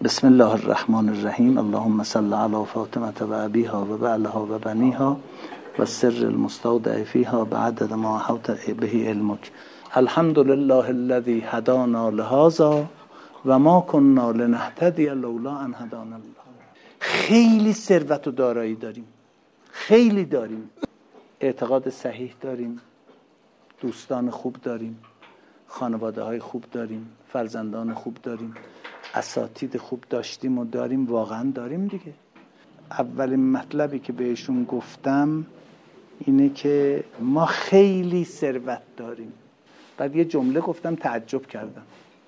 بسم الله الرحمن الرحیم. اللهم صل علی فاطمه و ابیها و بعلها و بنیها و سر المستودع فیها بعدد ما احاط به علمک. الحمد لله الذی هدانا لهذا و ما كنا لنهتدی لولا ان هدانا الله. خیلی ثروت و دارایی داریم، خیلی داریم، اعتقاد صحیح داریم، دوستان خوب داریم، خانواده های خوب داریم، فرزندان خوب داریم، اساتید خوب داشتیم و داریم، واقعا داریم دیگه. اولین مطلبی که بهشون گفتم اینه که ما خیلی ثروت داریم. بعد یه جمله گفتم تعجب کردم،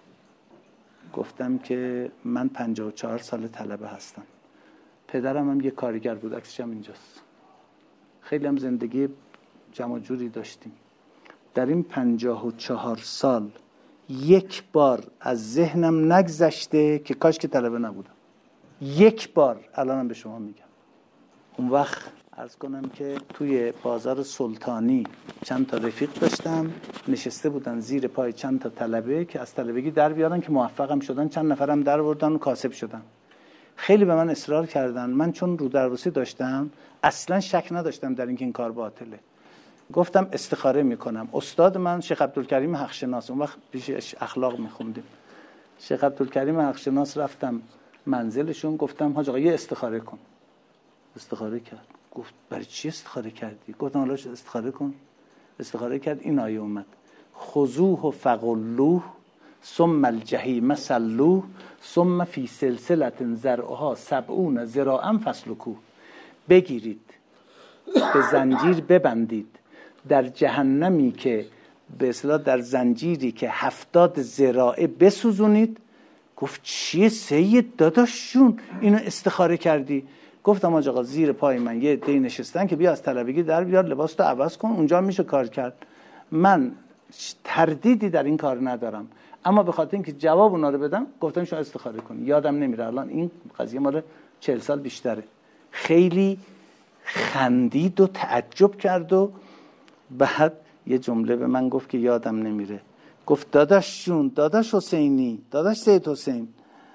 گفتم که من 54 سال طلبه هستم، پدرم هم یه کارگر بود، عکسش هم اینجاست، خیلی هم زندگی جمع جوری داشتیم. در این 54 سال یک بار از ذهنم نگذشته که کاش که طلبه نبودم. یک بار. الانم به شما میگم. اون وقت عرض کنم که توی بازار سلطانی چند تا رفیق داشتم، نشسته بودن زیر پای چند تا طلبه که از طلبگی در بیارن، که موفقم شدن، چند نفرم در بردن و کاسب شدن. خیلی به من اصرار کردن. من چون رو دربوسی داشتم اصلا شک نداشتم در اینکه این کار باطله. گفتم استخاره میکنم. استاد من شیخ عبدالکریم حقشناس، اون وقت پیش اخلاق میخوندیم، شیخ عبدالکریم حقشناس، رفتم منزلشون، گفتم حاج آقا یه استخاره کن. استخاره کرد. گفت برای چی استخاره کردی؟ گفتم حالا استخاره کن. استخاره کرد، این آیه اومد: خذوه فغلوه ثم الجحیم صلوه ثم فی سلسله ذرعها 70 ذراعا فاسلکوه. بگیرید، به زنجیر ببندید، در جهنمی که به اصطلاح در زنجیری که 70 ذراعه بسوزونید. گفت چیه سید داداششون اینو استخاره کردی؟ گفتم آج آقا زیر پای من یه عده‌ای نشستن که بیا از طلبگی در بیار، لباس تو عوض کن، اونجا میشه کار کرد. من تردیدی در این کار ندارم، اما به خاطر اینکه جواب اونا رو بدم گفتم شما استخاره کنی. یادم نمیره الان، این قضیه مال 40 سال بیشتره. خیلی خندید و تعجب کرد و بعد یه جمله به من گفت که یادم نمیره. گفت داداششون، داداش حسینی، داداش سید حسین،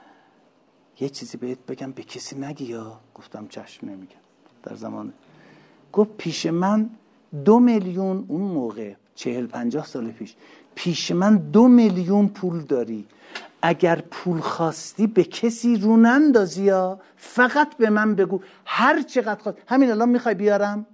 یه چیزی بهت بگم به کسی نگی یا؟ گفتم چشم نمیگم. در زمان گفت پیش من 2 میلیون، اون موقع 40-50 سال پیش من 2 میلیون پول داری، اگر پول خواستی به کسی رو نندازی یا فقط به من بگو، هر چقدر خواست. همین الان میخوای بیارم؟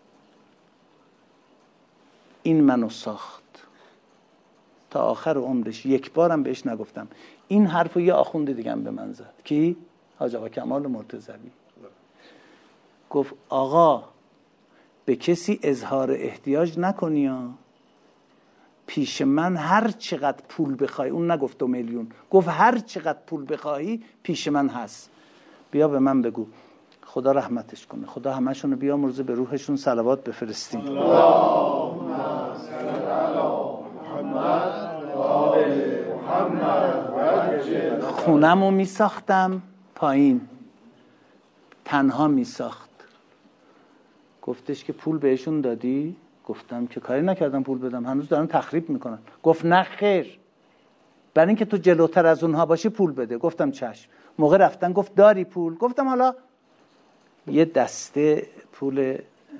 این منو ساخت تا آخر عمرش. یک بارم بهش نگفتم. این حرفو یه آخوند دیگه هم به من زد. کی؟ حاج آقا کمال مرتضوی. گفت آقا به کسی اظهار احتیاج نکنی ها. پیش من هر چقدر پول بخوای، اون نگفت 2 میلیون، گفت هر چقدر پول بخوایی پیش من هست، بیا به من بگو. خدا رحمتش کنه، خدا همشون رو بیامرزه، به روحشون صلوات بفرستیم. اللهم صل علی محمد و آل محمد. خونمو می ساختم پایین، تنها می ساخت. گفتش که پول بهشون دادی؟ گفتم که کاری نکردم پول بدم، هنوز دارن تخریب میکنن. گفت نه خیر، برای اینکه تو جلوتر از اونها باشی پول بده. گفتم چشم. موقع رفتن گفت داری پول؟ گفتم حالا یه دسته پول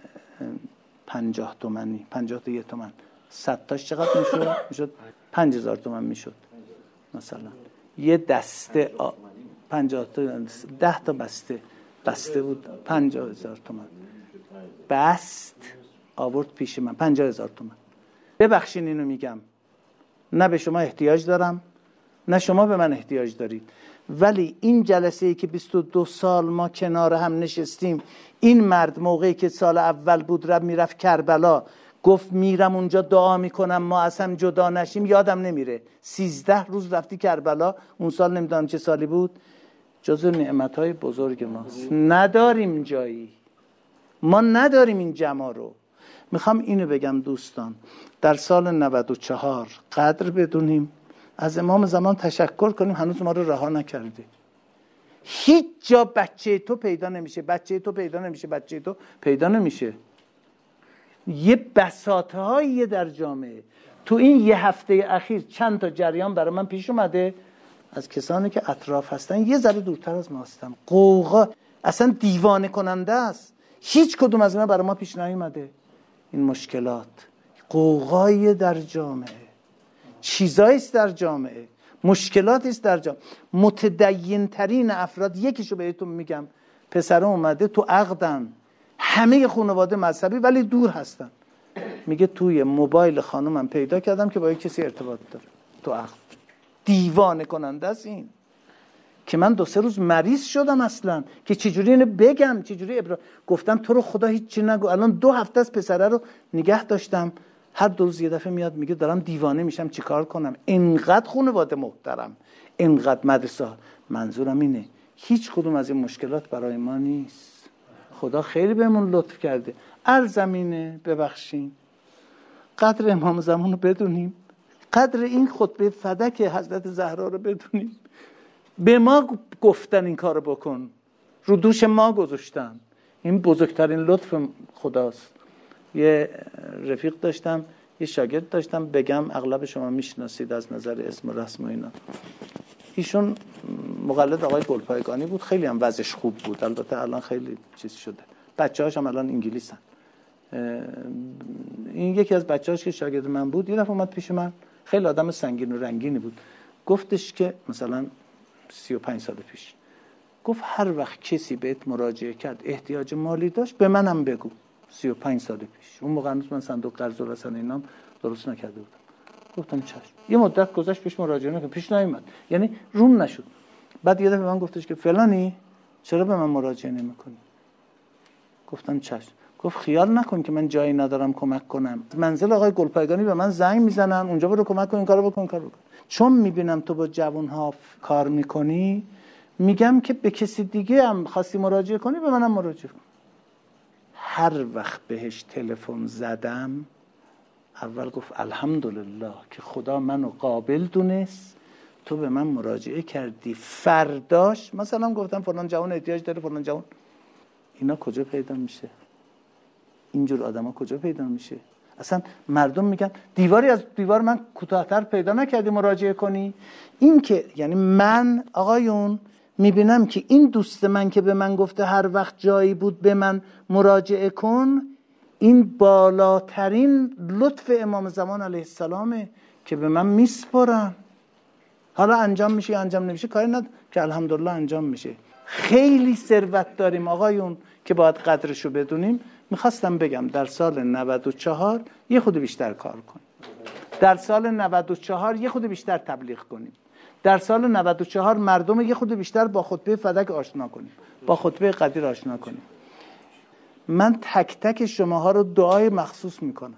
50 تومانی، 51 تومن، 100 تاش چقدر میشد؟ میشد 5000 تومن میشد مثلا. یه دسته 50 تا 10 تا بسته بود 50000 تومن. بست آورد پیش من 50000 تومن. ببخشین اینو میگم، نه به شما احتیاج دارم نه شما به من احتیاج دارید، ولی این جلسه ای که 22 سال ما کنار هم نشستیم، این مرد موقعی که سال اول بود میرفت کربلا، گفت میرم اونجا دعا میکنم ما از هم جدا نشیم، یادم نمیره. 13 روز رفتی کربلا، اون سال نمیدونم چه سالی بود. جزو نعمتهای بزرگ ماست. نداریم جایی، ما نداریم این جمع رو. میخوام اینو بگم دوستان، در سال 94 قدر بدونیم، از امام زمان تشکر کنیم، هنوز ما رو رها نکرده. هیچ جا بچه تو پیدا نمیشه، بچه تو پیدا نمیشه، بچه تو پیدا نمیشه. یه بساطه‌هایی در جامعه. تو این یه هفته اخیر چند تا جریان برای من پیش اومده. از کسانی که اطراف هستن یه ذره دورتر از ما هستن. قوقا اصلا دیوانه کننده است. هیچ کدوم از اینا برای ما پیش نیومده. این مشکلات قوقایی در جامعه، چیزایی است در جامعه، مشکلاتی است در جامعه. متدین ترین افراد، یکیشو بهتون میگم، پسر اومده تو عقدن، همه خانواده مذهبی ولی دور هستن، میگه توی موبایل خانومم پیدا کردم که با یک کسی ارتباط داره تو عقد. دیوانه کننده است این که من 2-3 روز مریض شدم اصلا که چجوری اینو بگم، چجوری گفتم تو رو خدا هیچی نگو. الان 2 هفته از پسره رو نگه داشتم، هر 2 روز یه دفعه میاد میگه دارم دیوانه میشم، چیکار کنم؟ اینقدر خانواده محترم، اینقدر مدرسه. منظورم اینه هیچ کدوم از این مشکلات برای ما نیست. خدا خیلی بهمون لطف کرده. الزمینه ببخشیم، قدر امام زمان رو بدونیم، قدر این خطبه فدک حضرت زهرا رو بدونیم. به ما گفتن این کارو بکن، رو دوش ما گذاشتن. این بزرگترین لطف خداست. یه رفیق داشتم، یه شاگرد داشتم، بگم اغلب شما میشناسید از نظر اسم و رسم و اینا. ایشون مقلد آقای گلپایگانی بود، خیلی هم وضعش خوب بود، البته الان خیلی چیز شده، بچه‌هاش هم الان انگلیسن. این یکی از بچه‌هاش که شاگرد من بود، یه دفعه اومد پیش من، خیلی آدم سنگین و رنگینی بود، گفتش که مثلا 35 سال پیش گفت هر وقت کسی بهت مراجعه کرد احتیاج مالی داشت به منم بگو. 35 سال پیش، اون موقع هنوز من صندوق قرض الرسن اینام درست نکرده بودم. گفتم چشم. یه مدت گذشت پیش مراجعه نکرد، پیش نیومد، یعنی روم نشد. بعد یه دفعه من گفتش که فلانی چرا به من مراجعه نمی‌کنی؟ گفتم چشم. گفت خیال نکن که من جایی ندارم کمک کنم. منزل آقای گلپایگانی به من زنگ میزنن، اونجا برو کمک کن، این کارو بکن، کارو بکن. چون میبینم تو با جوان‌ها کار میکنی، میگم که به کسی دیگه هم خواستی مراجعه کنی به منم مراجعه کن. هر وقت بهش تلفن زدم اول گفت الحمدلله که خدا منو قابل دونست، تو به من مراجعه کردی. فرداش مثلا گفتم فلان جوان احتیاج داره، فلان جوان. اینا کجا پیدا میشه؟ اینجور آدما کجا پیدا میشه؟ اصلا مردم میگن دیواری از دیوار من کوتاه‌تر پیدا نکردی مراجعه کنی. این که یعنی من آقایون میبینم که این دوست من که به من گفته هر وقت جایی بود به من مراجعه کن، این بالاترین لطف امام زمان علیه السلامه که به من میسپارن. حالا انجام میشه یا انجام نمیشه کاری نداره، که الحمدلله انجام میشه. خیلی ثروت داریم آقایون که باید قدرشو بدونیم. میخواستم بگم در سال 94 یه خود بیشتر کار کنیم، در سال 94 یه خود بیشتر تبلیغ کنیم، در سال 94 مردم یه خود بیشتر با خطبه فدک آشنا کنیم، با خطبه قدیر آشنا کنیم. من تک تک شماها رو دعای مخصوص میکنم،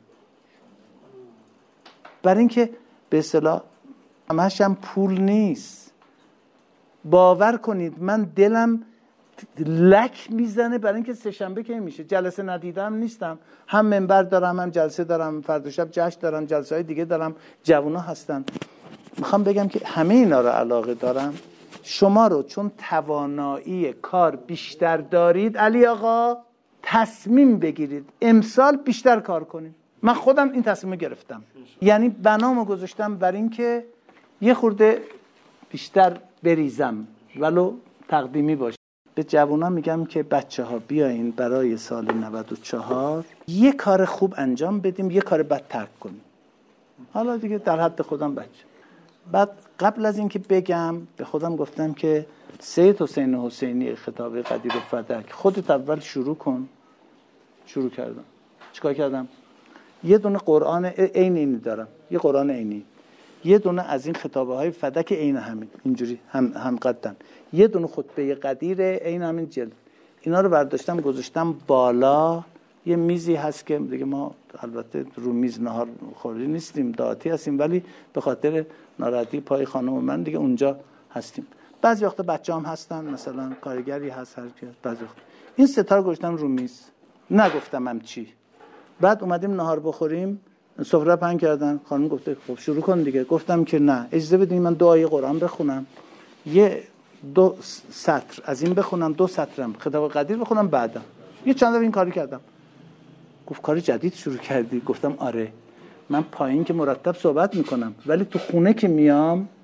برای اینکه به اصطلاح همش هم پول نیست. باور کنید من دلم لک میزنه برای اینکه سه‌شنبه که میشه جلسه ندیدم نیستم، هم منبر دارم، هم جلسه دارم، فردا شب جشن دارم، جلسه های دیگه دارم، جوونا هستن. میخوام بگم که همه اینا رو علاقه دارم. شما رو چون توانایی کار بیشتر دارید علی آقا، تصمیم بگیرید امسال بیشتر کار کنیم. من خودم این تصمیم گرفتم، یعنی بنامو گذاشتم برای اینکه یه خورده بیشتر بریزم ولو تقدیمی باشه. به جوونا میگم که بچه ها بیاین برای سال 94 یه کار خوب انجام بدیم، یه کار بد ترک کنیم. حالا دیگه در حد خودم بچه. بعد قبل از اینکه بگم به خودم گفتم که سید حسین حسینی خطاب قدیر و فدک خودت اول شروع کن. شروع کردم. چیکار کردم؟ یه دونه قرآن عینی دارم، یه قرآن عینی، یه دونه از این خطابه های فدک عین همین اینجوری هم قدن، یه دونه خطبه قدیر عین همین جلد. اینا رو برداشتم گذاشتم بالا. یه میزی هست که دیگه ما البته رو میز نهار خوری نیستیم، دعاتی هستیم، ولی به خاطر ناراحتی پای خانم و من دیگه اونجا هستیم. بعضی وقتا بچه‌ام هستن، مثلا کارگری هست، هر کی هست. بعضی وقت این ستاره گذاشتم رو میز، نگفتم هم چی. بعد اومدیم نهار بخوریم، سفره پهن کردن، خانم گفته خب شروع کن دیگه. گفتم که نه، اجازه بدین من دعای قرآن بخونم، 2 سطر از این بخونم، 2 سطرم خطاب قدیر بخونم، بعدم یه چند دفعه این کاری کردم. گفت کار جدید شروع کردی؟ گفتم آره، من پایین که مرتب صحبت میکنم ولی تو خونه که میام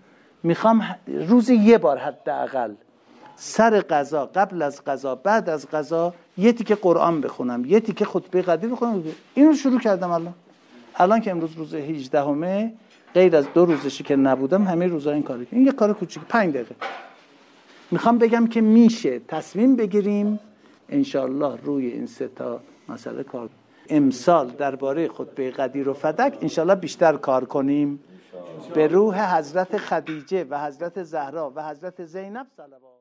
میخوام روز یه بار حداقل سر غذا، قبل از غذا، بعد از غذا یه تیکه قرآن بخونم، یه تیکه خطبه قدیر بخونم. اینو شروع کردم. الان که امروز روز 18 غیر از 2 روزشی که نبودم همه روزا این کارو کردم. این یه کار کوچیک 5 دقیقه. میخوام بگم که میشه تصمیم بگیریم انشالله روی این 3 تا مسئله کار. امسال درباره خطبه قدیر و فدک انشالله بیشتر کار کنیم. به روح حضرت خدیجه و حضرت زهرا و حضرت زینب صلوات.